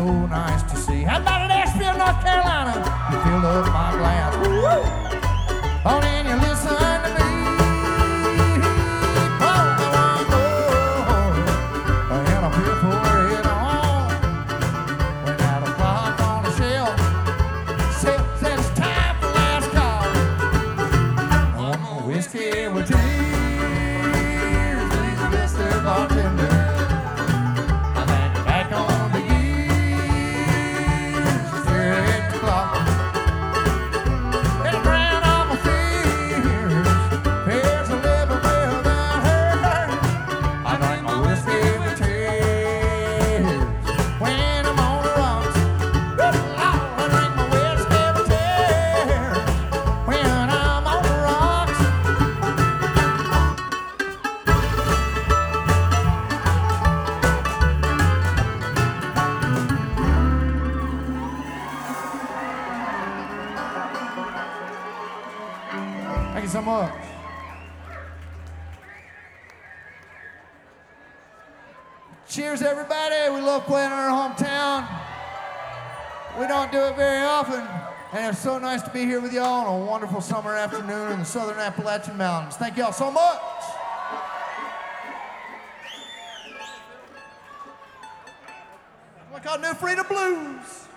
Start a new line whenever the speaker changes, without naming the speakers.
so nice to see. How about in Asheville, North Carolina? You fill up my glass. Woo! Oh, and you listen to me. Oh, and I feel for it on. When that clock on the shelf says it's time for last call. One more whiskey with tears, please, Mr. Bartender. Thank you so much. Cheers, everybody. We love playing in our hometown. We don't do it very often, and it's so nice to be here with y'all on a wonderful summer afternoon in the southern Appalachian Mountains. Thank y'all so much. It's called New Freedom Blues.